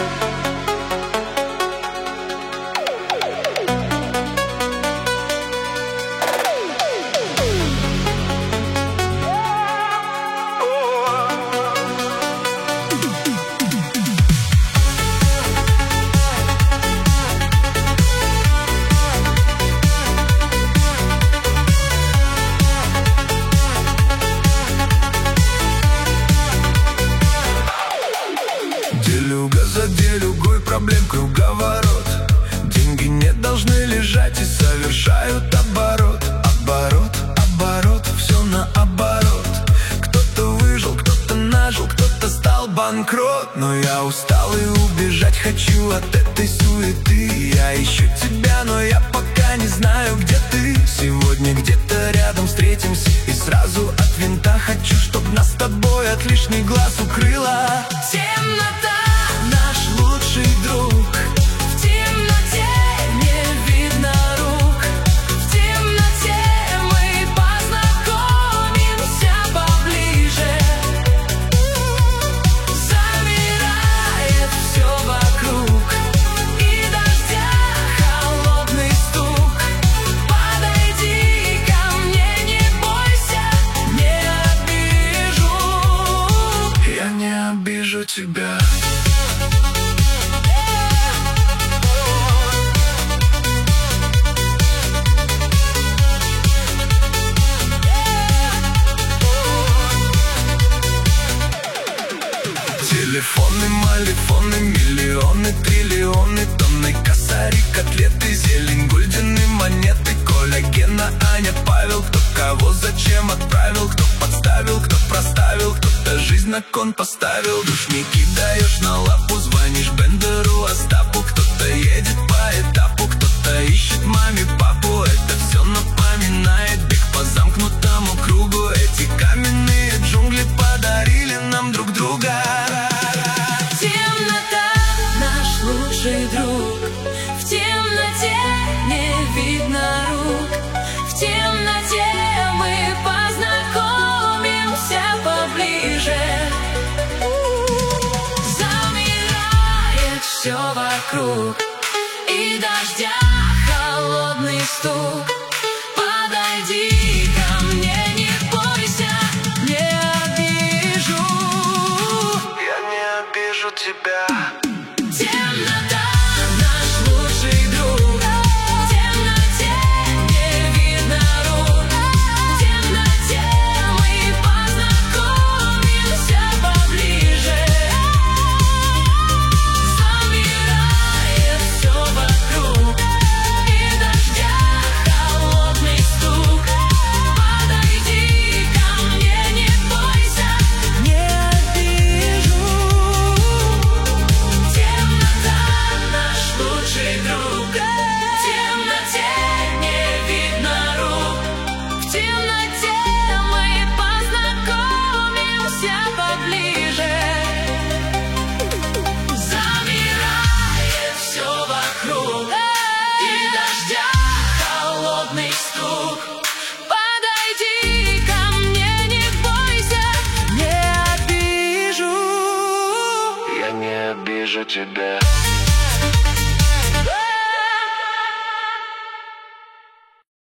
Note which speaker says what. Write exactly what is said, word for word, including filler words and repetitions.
Speaker 1: Делюга за делюгой, проблем круговорот. Деньги не должны лежать и совершают оборот. Оборот, оборот, все наоборот. Кто-то выжил, кто-то нажил, кто-то стал банкрот. Но я устал и убежать хочу от этой суеты. Я ищу тебя, но я пока не знаю, где ты. Сегодня где-то рядом встретимся и сразу от винта хочу, чтоб нас с тобой от лишних глаз укрыла темнота. Наш лучший друг. В темноте не видно рук. В темноте мы познакомимся поближе. Замирает все вокруг, и дождя холодный стук. Подойди ко мне, не бойся, не обижу. Я не обижу тебя. Телефоны, малифоны, миллионы, триллионы, тонны косари, котлеты, зелень, гульдены, монеты, коллагена, Аня, Павел. Кто кого зачем отправил, кто подставил, кто проставил, кто-то жизнь на кон поставил. Душники даешь на лапу, звонишь Бендеру, Остапу. Кто-то едет по этапу, кто-то ищет маме, папу. Это все напоминает бег по замкнутому кругу. Эти каменные джунгли подарили нам друг друга.
Speaker 2: Лучший друг. В темноте не видно рук. В темноте мы познакомимся поближе. Замирает все вокруг, и дождя холодный стук. Подойди ко мне, не бойся, не обижу.
Speaker 1: Я не обижу тебя.
Speaker 2: Темнота, наш лучший друг. В темноте не видно рук. В темноте мы познакомимся поближе. Замирает все вокруг, и дождя холодный стук. Подойди ко мне, не бойся, не обижу. Наш лучший друг. В темноте не видно рук. В темноте мы познакомимся поближе. Замирает все вокруг, и дождя холодный стук. Подойди ко мне, не бойся, не обижу.
Speaker 1: Я не обижу тебя.